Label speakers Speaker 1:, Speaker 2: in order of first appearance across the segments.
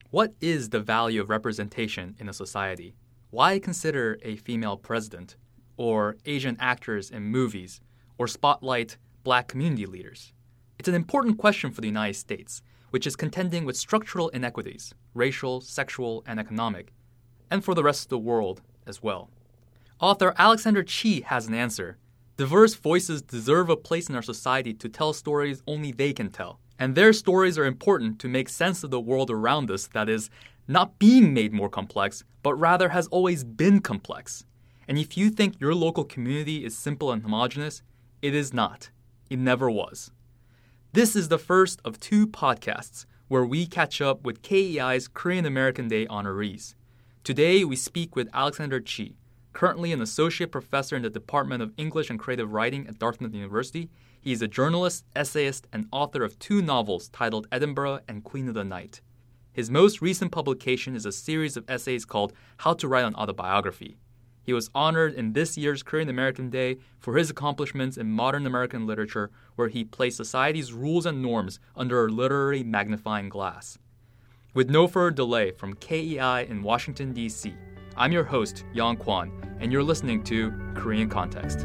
Speaker 1: What is the value of representation in a society? Why consider a female president, or Asian actors in movies, or spotlight black community leaders? It's an important question for the United States, which is contending with structural inequities, racial, sexual, and economic, and for the rest of the world as well. Author Alexander Chee has an answer. Diverse voices deserve a place in our society to tell stories only they can tell. And their stories are important to make sense of the world around us that is not being made more complex, but rather has always been complex. And if you think your local community is simple and homogeneous, it is not. It never was. This is the first of 2 podcasts where we catch up with KEI's Korean American Day honorees. Today, we speak with Alexander Chee, currently an associate professor in the Department of English and Creative Writing at Dartmouth University. He is a journalist, essayist, and author of 2 novels titled Edinburgh and Queen of the Night. His most recent publication is a series of essays called How to Write an Autobiography. He was honored in this year's Korean American Day for his accomplishments in modern American literature, where he placed society's rules and norms under a literary magnifying glass. With no further delay, from KEI in Washington, D.C., I'm your host, Yang Kwan, and you're listening to Korean Context.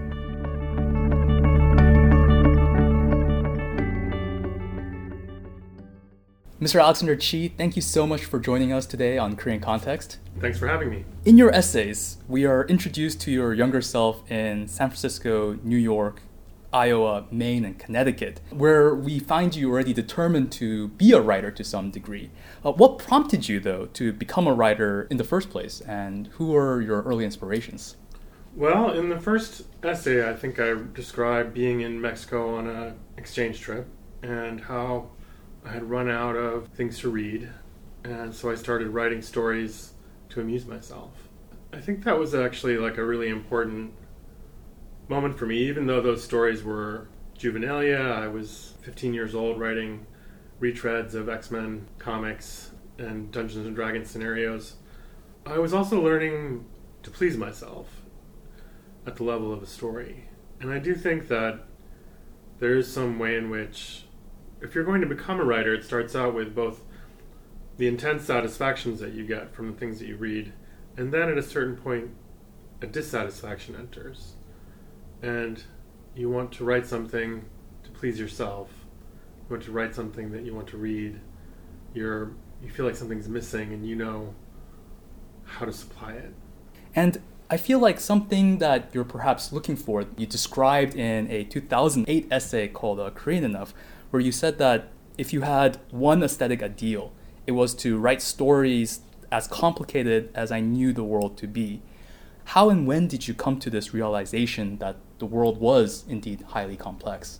Speaker 1: Mr. Alexander Chee, thank you so much for joining us today on Korean Context.
Speaker 2: Thanks for having me.
Speaker 1: In your essays, we are introduced to your younger self in San Francisco, New York, Iowa, Maine, and Connecticut, where we find you already determined to be a writer to some degree. What prompted you, though, to become a writer in the first place, and who were your early inspirations?
Speaker 2: Well, in the first essay, I think I described being in Mexico on an exchange trip and how I had run out of things to read, and so I started writing stories to amuse myself. I think that was actually like a really important moment for me, even though those stories were juvenilia. I was 15 years old writing retreads of X-Men comics and Dungeons and Dragons scenarios. I was also learning to please myself at the level of a story. And I do think that there is some way in which, if you're going to become a writer, it starts out with both the intense satisfactions that you get from the things that you read, and then at a certain point, a dissatisfaction enters. And you want to write something to please yourself. You want to write something that you want to read. You feel like something's missing, and you know how to supply it.
Speaker 1: And I feel like something that you're perhaps looking for, you described in a 2008 essay called Korean Enough, where you said that if you had one aesthetic ideal, it was to write stories as complicated as I knew the world to be. How and when did you come to this realization that the world was indeed highly complex?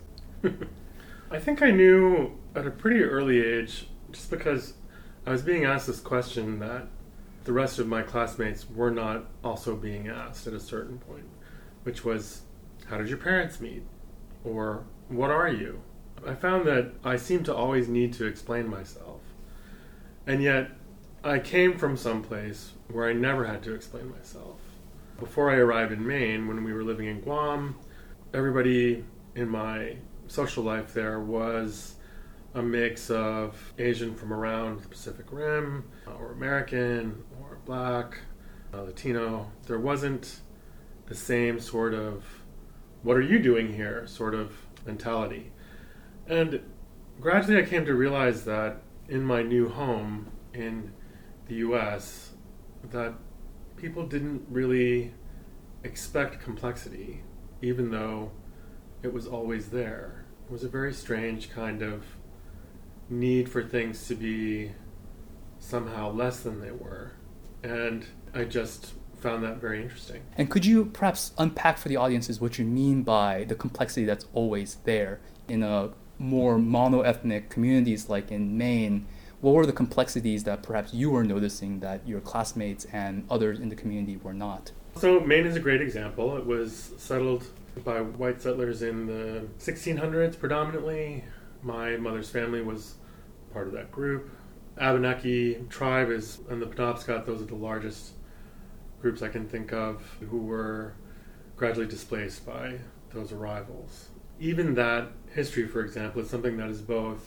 Speaker 2: I think I knew at a pretty early age, just because I was being asked this question that the rest of my classmates were not also being asked at a certain point, which was, how did your parents meet? Or, what are you? I found that I seemed to always need to explain myself. And yet, I came from some place where I never had to explain myself. Before I arrived in Maine, when we were living in Guam, everybody in my social life there was a mix of Asian from around the Pacific Rim, or American, or Black, Latino. There wasn't the same sort of, what are you doing here, sort of mentality. And gradually I came to realize that in my new home in the US, that people didn't really expect complexity, even though it was always there. It was a very strange kind of need for things to be somehow less than they were. And I just found that very interesting.
Speaker 1: And could you perhaps unpack for the audiences what you mean by the complexity that's always there? In a more mono-ethnic communities like in Maine, what were the complexities that perhaps you were noticing that your classmates and others in the community were not?
Speaker 2: So Maine is a great example. It was settled by white settlers in the 1600s predominantly. My mother's family was part of that group. Abenaki tribe and the Penobscot, those are the largest groups I can think of who were gradually displaced by those arrivals. Even that history, for example, is something that is both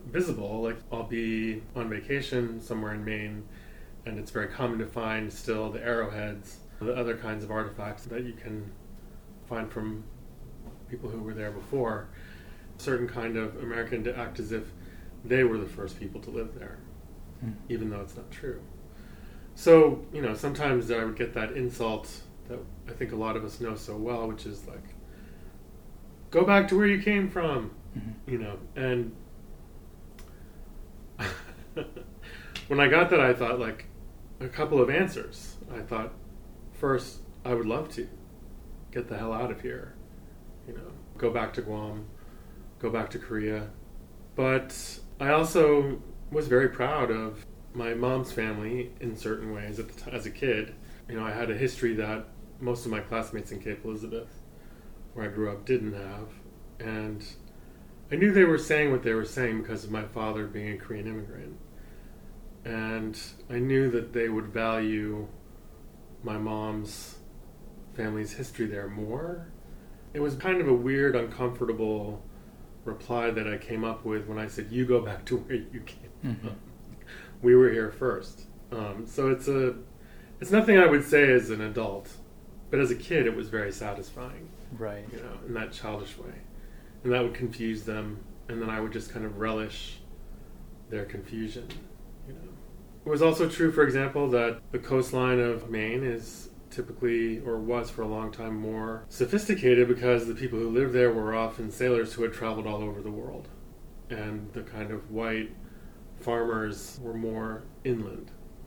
Speaker 2: visible. Like, I'll be on vacation somewhere in Maine, and it's very common to find still the arrowheads, the other kinds of artifacts that you can find from people who were there before. A certain kind of American to act as if they were the first people to live there, even though it's not true. So, sometimes I would get that insult that I think a lot of us know so well, which is like, go back to where you came from, and when I got that, I thought, like, a couple of answers. I thought, first, I would love to get the hell out of here, go back to Guam, go back to Korea. But I also was very proud of my mom's family in certain ways as a kid. I had a history that most of my classmates in Cape Elizabeth, where I grew up, didn't have. And I knew they were saying what they were saying because of my father being a Korean immigrant. And I knew that they would value my mom's family's history there more. It was kind of a weird, uncomfortable reply that I came up with when I said, you go back to where you came from. We were here first. So it's nothing I would say as an adult, but as a kid it was very satisfying.
Speaker 1: Right.
Speaker 2: In that childish way. And that would confuse them, and then I would just kind of relish their confusion. It was also true, for example, that the coastline of Maine is typically, or was for a long time, more sophisticated because the people who lived there were often sailors who had traveled all over the world. And the kind of white farmers were more inland.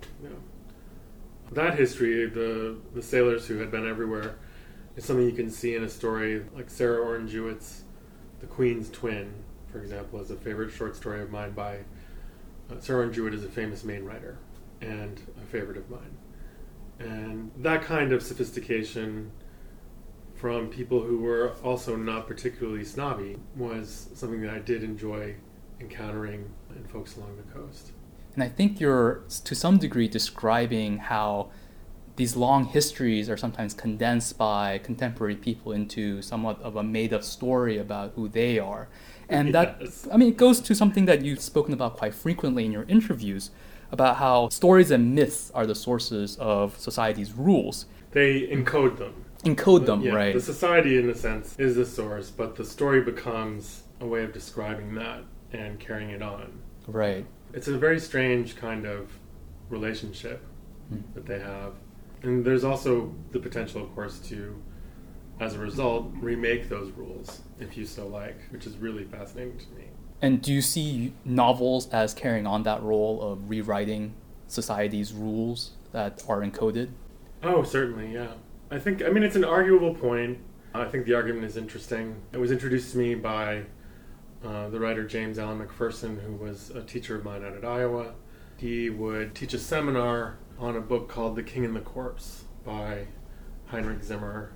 Speaker 2: That history, the sailors who had been everywhere, is something you can see in a story like Sarah Orne Jewett's The Queen's Twin, for example, is a favorite short story of mine by Sarah Orne Jewett is a famous Maine writer and a favorite of mine. And that kind of sophistication from people who were also not particularly snobby was something that I did enjoy encountering in folks along the coast.
Speaker 1: And I think you're, to some degree, describing how these long histories are sometimes condensed by contemporary people into somewhat of a made-up story about who they are. And that,
Speaker 2: Yes.
Speaker 1: it goes to something that you've spoken about quite frequently in your interviews, about how stories and myths are the sources of society's rules.
Speaker 2: They encode them. Yeah,
Speaker 1: Right.
Speaker 2: The society, in a sense, is the source, but the story becomes a way of describing that and carrying it on.
Speaker 1: Right.
Speaker 2: It's a very strange kind of relationship that they have. And there's also the potential, of course, to, as a result, remake those rules, if you so like, which is really fascinating to me.
Speaker 1: And do you see novels as carrying on that role of rewriting society's rules that are encoded?
Speaker 2: Oh, certainly, yeah. It's an arguable point. I think the argument is interesting. It was introduced to me by the writer James Allen McPherson, who was a teacher of mine out at Iowa. He would teach a seminar on a book called The King and the Corpse by Heinrich Zimmer,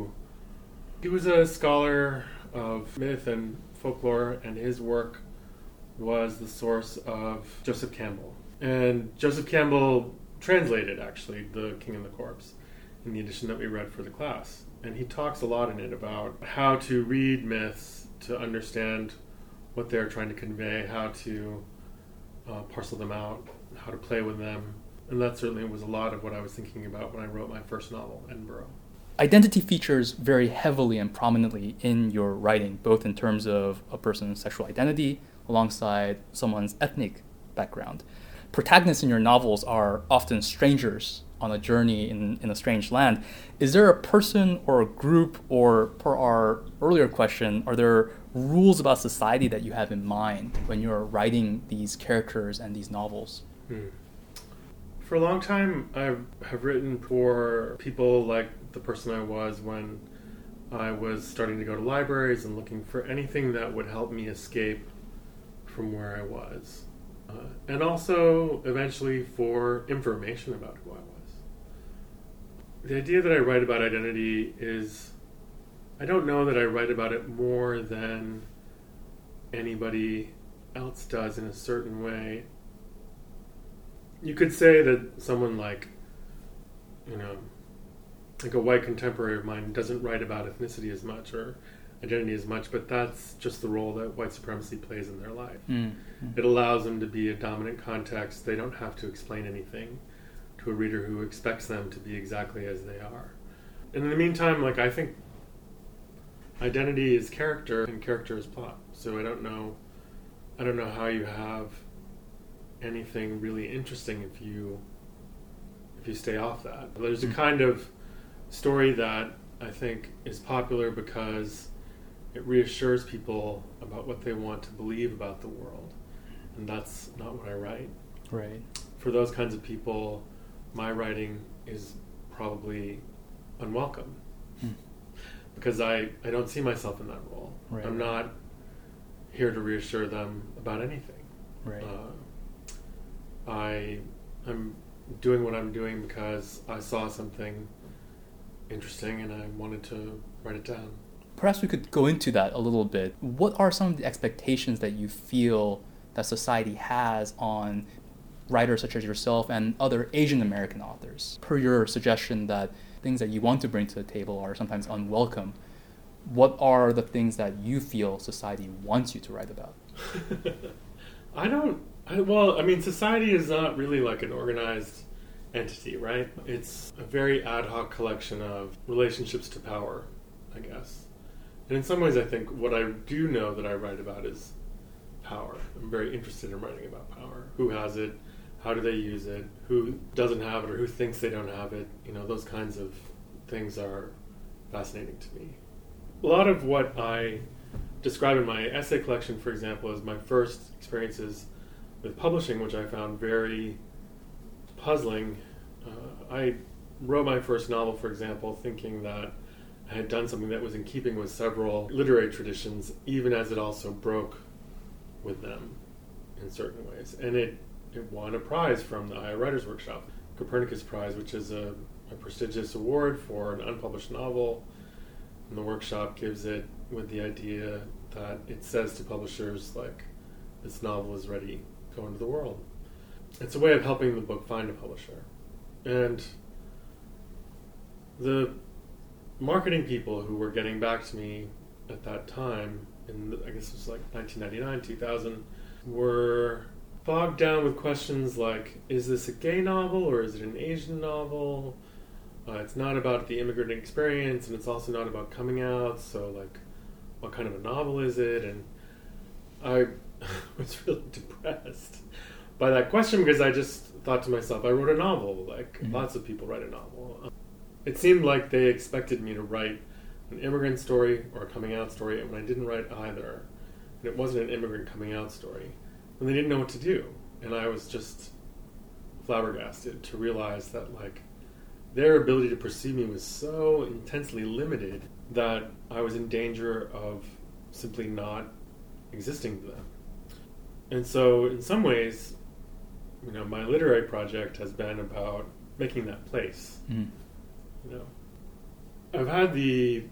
Speaker 2: he was a scholar of myth and folklore, and his work was the source of Joseph Campbell. And Joseph Campbell translated, actually, The King and the Corpse in the edition that we read for the class. And he talks a lot in it about how to read myths to understand what they're trying to convey, how to parcel them out, how to play with them. And that certainly was a lot of what I was thinking about when I wrote my first novel, Edinburgh.
Speaker 1: Identity features very heavily and prominently in your writing, both in terms of a person's sexual identity alongside someone's ethnic background. Protagonists in your novels are often strangers on a journey in a strange land. Is there a person or a group, or per our earlier question, are there rules about society that you have in mind when you're writing these characters and these novels?
Speaker 2: For a long time, I have written for people like the person I was when I was starting to go to libraries and looking for anything that would help me escape from where I was. And also, eventually, for information about who I was. The idea that I write about identity is, I don't know that I write about it more than anybody else does in a certain way. You could say that someone like a white contemporary of mine doesn't write about ethnicity as much, or identity as much, but that's just the role that white supremacy plays in their life.
Speaker 1: Mm-hmm.
Speaker 2: It allows them to be a dominant context. They don't have to explain anything to a reader who expects them to be exactly as they are. And in the meantime, like, I think identity is character and character is plot. So I don't know how you have anything really interesting if you stay off that. There's a kind of story that I think is popular because it reassures people about what they want to believe about the world. And that's not what I write.
Speaker 1: Right.
Speaker 2: For those kinds of people, my writing is probably unwelcome. Because I don't see myself in that role.
Speaker 1: Right.
Speaker 2: I'm not here to reassure them about anything.
Speaker 1: Right.
Speaker 2: I'm doing what I'm doing because I saw something interesting and I wanted to write it down.
Speaker 1: Perhaps we could go into that a little bit. What are some of the expectations that you feel that society has on writers such as yourself and other Asian American authors? Per your suggestion that things that you want to bring to the table are sometimes unwelcome, what are the things that you feel society wants you to write about?
Speaker 2: Society is not really like an organized entity, right? It's a very ad hoc collection of relationships to power, I guess. And in some ways, I think what I do know that I write about is power. I'm very interested in writing about power. Who has it? How do they use it? Who doesn't have it or who thinks they don't have it? You know, those kinds of things are fascinating to me. A lot of what I describe in my essay collection, for example, is my first experiences with publishing, which I found very puzzling. I wrote my first novel, for example, thinking that I had done something that was in keeping with several literary traditions, even as it also broke with them in certain ways. And it won a prize from the IA Writers Workshop, Copernicus Prize, which is a prestigious award for an unpublished novel. And the workshop gives it with the idea that it says to publishers, like, this novel is ready, go into the world. It's a way of helping the book find a publisher. And the marketing people who were getting back to me at that time, I guess it was like 1999, 2000, were bogged down with questions like, is this a gay novel or is it an Asian novel? It's not about the immigrant experience, and it's also not about coming out, so like, what kind of a novel is it? And I was really depressed by that question because I just thought to myself, I wrote a novel, like lots of people write a novel. It seemed like they expected me to write an immigrant story or a coming out story, and when I didn't write either, and it wasn't an immigrant coming out story, and they didn't know what to do. And I was just flabbergasted to realize that, like, their ability to perceive me was so intensely limited that I was in danger of simply not existing to them. And so, in some ways, you know, my literary project has been about making that place. You know, I've had the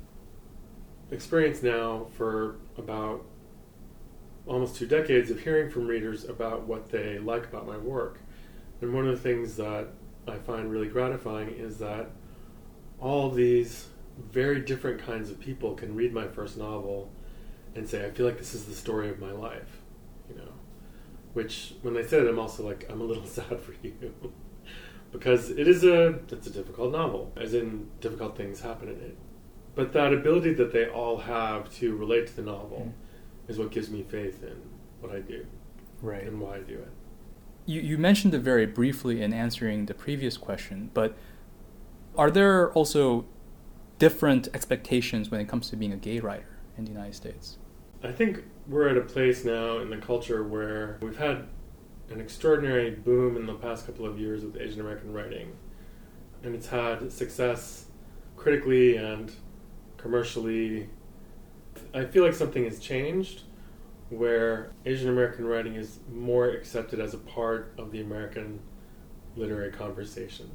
Speaker 2: experience now for about almost 2 decades of hearing from readers about what they like about my work. And one of the things that I find really gratifying is that all these very different kinds of people can read my first novel and say, I feel like this is the story of my life, you know. Which, when they say that, I'm also like, I'm a little sad for you. Because it's a difficult novel, as in difficult things happen in it. But that ability that they all have to relate to the novel is what gives me faith in what I do,
Speaker 1: right,
Speaker 2: and why I do it.
Speaker 1: You mentioned it very briefly in answering the previous question, but are there also different expectations when it comes to being a gay writer in the United States?
Speaker 2: I think we're at a place now in the culture where we've had an extraordinary boom in the past couple of years with Asian American writing, and it's had success critically and commercially. I feel like something has changed where Asian American writing is more accepted as a part of the American literary conversation.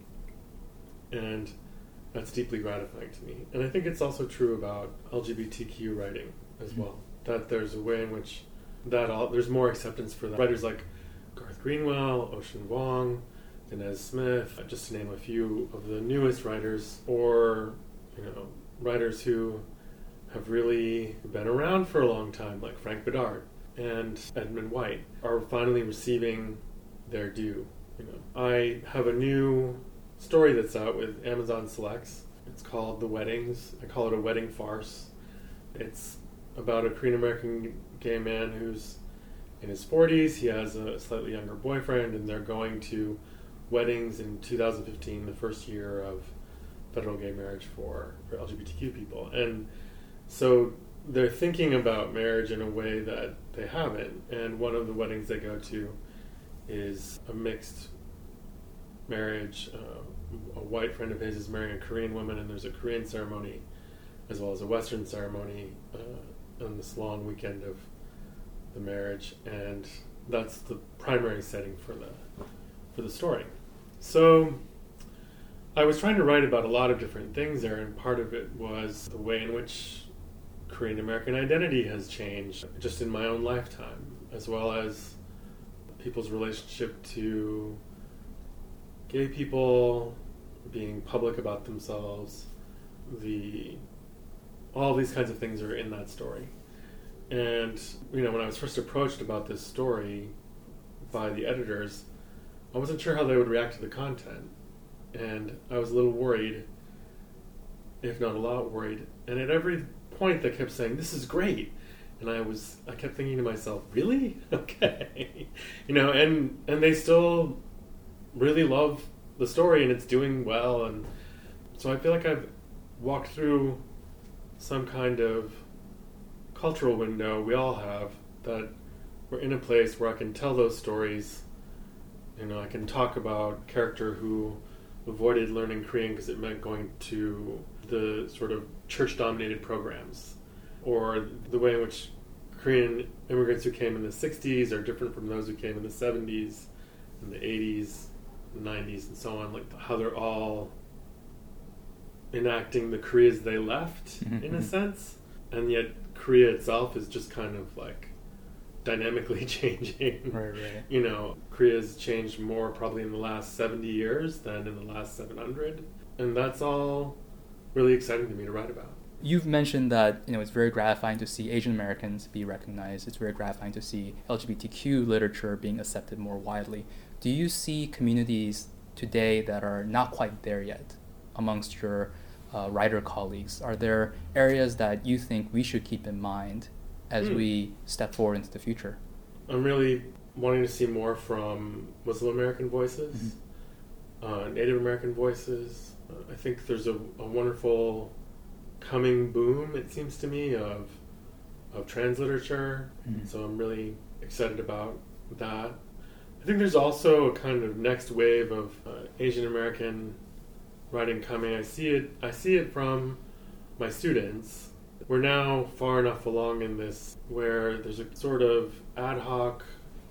Speaker 2: And that's deeply gratifying to me. And I think it's also true about LGBTQ writing as well, that there's a way in which there's more acceptance for that. Writers like Garth Greenwell, Ocean Vuong, Danez Smith, just to name a few of the newest writers, or, you know, writers who have really been around for a long time, like Frank Bedard and Edmund White, are finally receiving their due. I have a new story that's out with Amazon Selects. It's called The Weddings. I call it a wedding farce. It's about a Korean American gay man who's in his 40s. He has a slightly younger boyfriend, and they're going to weddings in 2015, the first year of federal gay marriage for LGBTQ people. And so they're thinking about marriage in a way that they haven't. And one of the weddings they go to is a mixed marriage. A white friend of his is marrying a Korean woman, and there's a Korean ceremony as well as a Western ceremony on this long weekend of the marriage, and that's the primary setting for the story. So I was trying to write about a lot of different things there, and part of it was the way in which Korean American identity has changed just in my own lifetime, as well as people's relationship to gay people, being public about themselves. All these kinds of things are in that story. And, when I was first approached about this story by the editors, I wasn't sure how they would react to the content. And I was a little worried, if not a lot worried. And at every point they kept saying, "This is great." And I kept thinking to myself, really? Okay. And they still really love the story, and it's doing well. And so I feel like I've walked through some kind of cultural window we all have, that we're in a place where I can tell those stories. I can talk about a character who avoided learning Korean because it meant going to the sort of church-dominated programs, or the way in which Korean immigrants who came in the 60s are different from those who came in the 70s, and the 80s, the 90s, and so on, like how they're all enacting the Koreas they left, in a sense, and yet Korea itself is just kind of like dynamically changing.
Speaker 1: Right.
Speaker 2: Korea's changed more probably in the last 70 years than in the last 700, and that's all really exciting to me to write about.
Speaker 1: You've mentioned that it's very gratifying to see Asian Americans be recognized. It's very gratifying to see LGBTQ literature being accepted more widely. Do you see communities today that are not quite there yet amongst your writer colleagues? Are there areas that you think we should keep in mind as we step forward into the future?
Speaker 2: I'm really wanting to see more from Muslim American voices, Native American voices. I think there's a wonderful coming boom, it seems to me, of trans literature. So I'm really excited about that. I think there's also a kind of next wave of Asian American writing coming. I see it from my students. We're now far enough along in this where there's a sort of ad hoc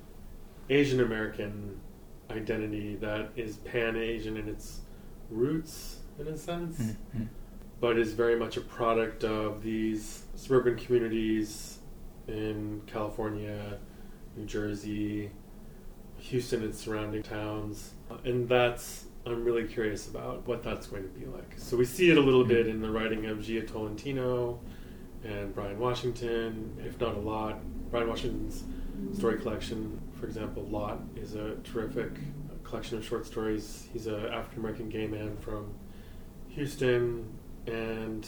Speaker 2: Asian American identity that is pan-Asian in its roots, in a sense, but is very much a product of these suburban communities in California, New Jersey, Houston and surrounding towns. And I'm really curious about what that's going to be like. So we see it a little bit in the writing of Gia Tolentino and Brian Washington, if not a lot. Brian Washington's story collection, for example, Lot, is a terrific collection of short stories. He's an African-American gay man from Houston, and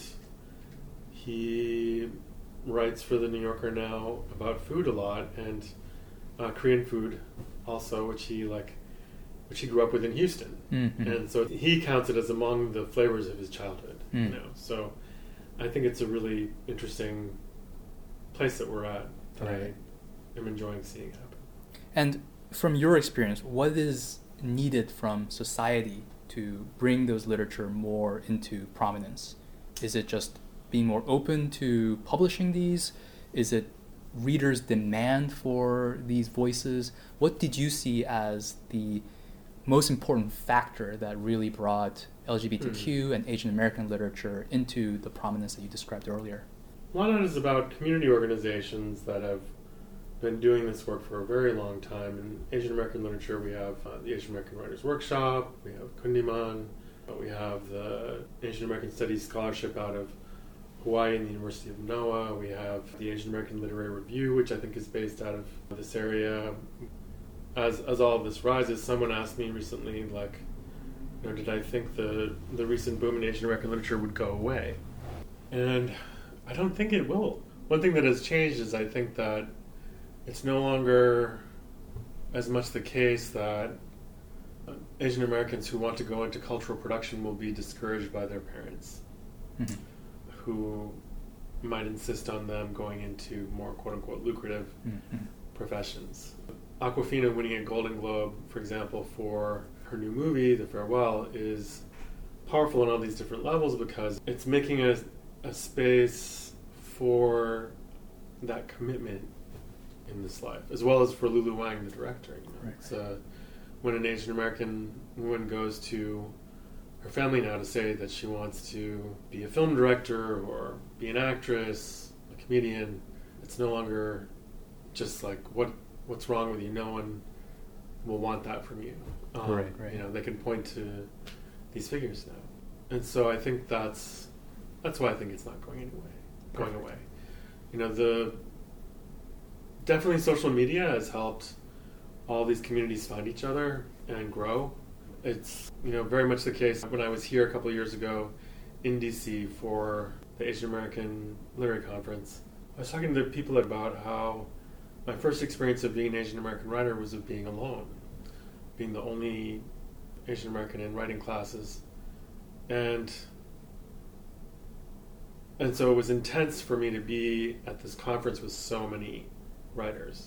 Speaker 2: he writes for the New Yorker now about food a lot, and Korean food also, which he grew up with in Houston. And so he counts it as among the flavors of his childhood. So I think it's a really interesting place that we're at that I am enjoying seeing happen.
Speaker 1: And from your experience, what is needed from society to bring those literature more into prominence? Is it just being more open to publishing these? Is it readers' demand for these voices? What did you see as the most important factor that really brought LGBTQ and Asian American literature into the prominence that you described earlier?
Speaker 2: A lot of it is about community organizations that have been doing this work for a very long time. In Asian American literature, we have the Asian American Writers Workshop, we have Kundiman, we have the Asian American Studies Scholarship out of Hawaii and the University of Noah. We have the Asian American Literary Review, which I think is based out of this area. As all of this rises, someone asked me recently, like, did I think the recent boom in Asian American literature would go away? And I don't think it will. One thing that has changed is I think that it's no longer as much the case that Asian Americans who want to go into cultural production will be discouraged by their parents, who might insist on them going into more quote-unquote lucrative professions. Awkwafina winning a Golden Globe, for example, for her new movie, The Farewell, is powerful on all these different levels because it's making a space for that commitment in this life, as well as for Lulu Wang, the director.
Speaker 1: Right.
Speaker 2: It's, when an Asian American woman goes to her family now to say that she wants to be a film director or be an actress, a comedian, it's no longer just like, what's wrong with you? No one will want that from you.
Speaker 1: Right.
Speaker 2: They can point to these figures now. And so I think that's why I think it's not going away. Definitely social media has helped all these communities find each other and grow. It's very much the case. When I was here a couple of years ago in DC for the Asian American Literary Conference, I was talking to people about how my first experience of being an Asian American writer was of being alone, being the only Asian American in writing classes. And so it was intense for me to be at this conference with so many writers.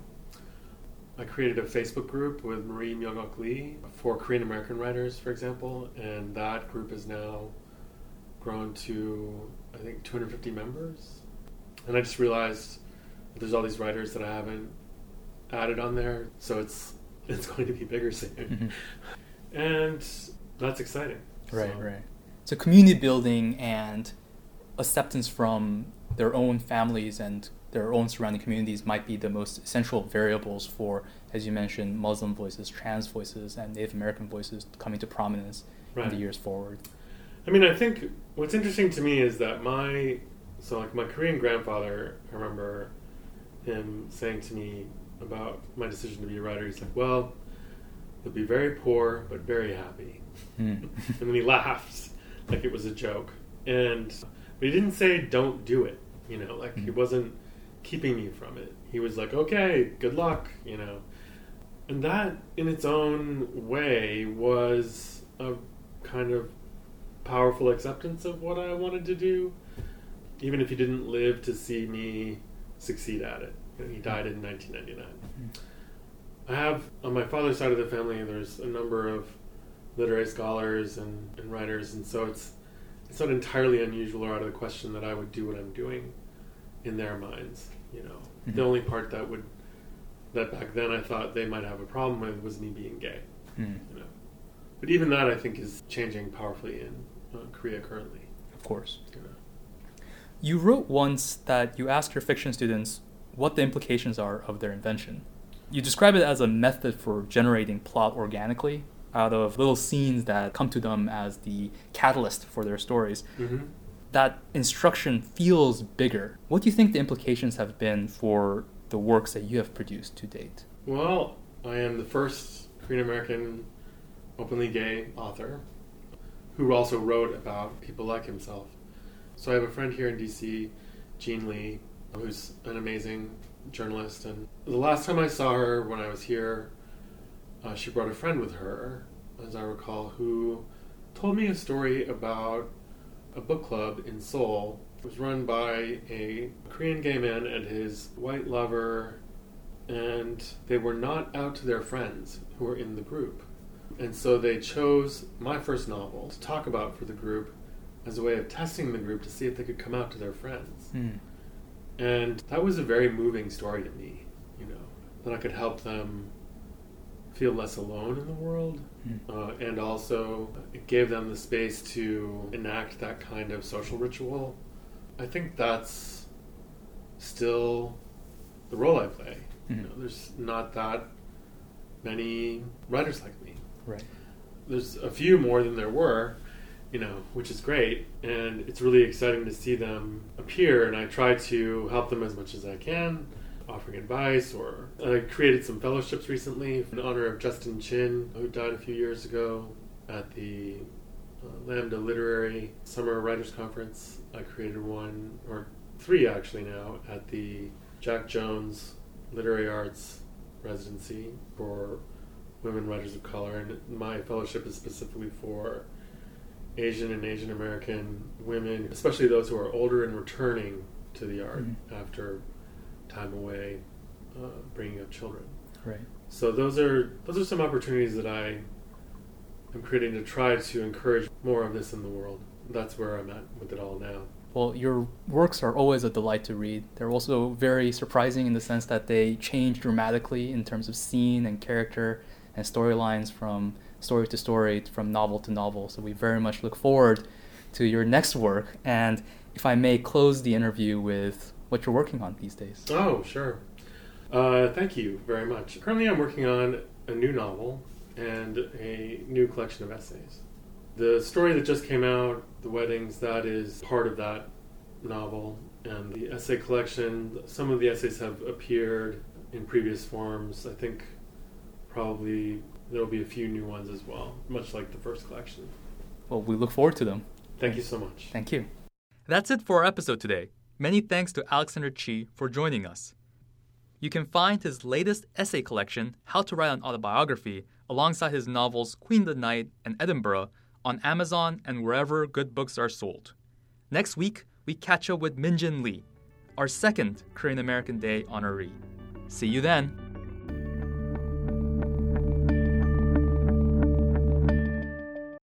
Speaker 2: I created a Facebook group with Marie Myung-ok Lee for Korean American writers, for example, and that group has now grown to, I think, 250 members. And I just realized there's all these writers that I haven't added on there, so it's going to be bigger soon. And that's exciting.
Speaker 1: Right. So community building and acceptance from their own families and their own surrounding communities might be the most essential variables for, as you mentioned, Muslim voices, trans voices, and Native American voices coming to prominence in the years forward.
Speaker 2: I mean, I think what's interesting to me is that my Korean grandfather, I remember him saying to me about my decision to be a writer, he's like, well, you'll be very poor, but very happy. And then he laughed like it was a joke. But he didn't say, don't do it. He wasn't keeping me from it. He was like, okay, good luck, And that, in its own way, was a kind of powerful acceptance of what I wanted to do, even if he didn't live to see me succeed at it. He died in 1999. I have, on my father's side of the family, there's a number of literary scholars and writers, and so it's not entirely unusual or out of the question that I would do what I'm doing in their minds. The only part that back then I thought they might have a problem with was me being gay. But even that, I think, is changing powerfully in Korea currently.
Speaker 1: Of course. You wrote once that you asked your fiction students what the implications are of their invention. You describe it as a method for generating plot organically out of little scenes that come to them as the catalyst for their stories. That instruction feels bigger. What do you think the implications have been for the works that you have produced to date?
Speaker 2: Well, I am the first Korean American openly gay author who also wrote about people like himself. So I have a friend here in DC, Jean Lee, who's an amazing journalist. And the last time I saw her when I was here, she brought a friend with her, as I recall, who told me a story about a book club in Seoul. It was run by a Korean gay man and his white lover, and they were not out to their friends who were in the group. And so they chose my first novel to talk about for the group as a way of testing the group to see if they could come out to their friends. And that was a very moving story to me, that I could help them feel less alone in the world. And also it gave them the space to enact that kind of social ritual. I think that's still the role I play. There's not that many writers like me.
Speaker 1: Right.
Speaker 2: There's a few more than there were, which is great. And it's really exciting to see them appear, and I try to help them as much as I can, offering advice, or I created some fellowships recently in honor of Justin Chin, who died a few years ago at the Lambda Literary Summer Writers Conference. I created one, or three actually now, at the Jack Jones Literary Arts Residency for women writers of color, and my fellowship is specifically for Asian and Asian American women, especially those who are older and returning to the art after time away, bringing up children.
Speaker 1: Right.
Speaker 2: So those are some opportunities that I am creating to try to encourage more of this in the world. That's where I'm at with it all now.
Speaker 1: Well, your works are always a delight to read. They're also very surprising in the sense that they change dramatically in terms of scene and character and storylines from story to story, from novel to novel. So we very much look forward to your next work. And if I may close the interview with what you're working on these days.
Speaker 2: Oh, sure. Thank you very much. Currently I'm working on a new novel and a new collection of essays. The story that just came out, The Weddings, that is part of that novel. And the essay collection, some of the essays have appeared in previous forms. I think probably there will be a few new ones as well, much like the first collection.
Speaker 1: Well, we look forward to them.
Speaker 2: Thank you so much.
Speaker 1: Thank you. That's it for our episode today. Many thanks to Alexander Chee for joining us. You can find his latest essay collection, How to Write an Autobiography, alongside his novels Queen of the Night and Edinburgh, on Amazon and wherever good books are sold. Next week, we catch up with Min Jin Lee, our second Korean American Day honoree. See you then!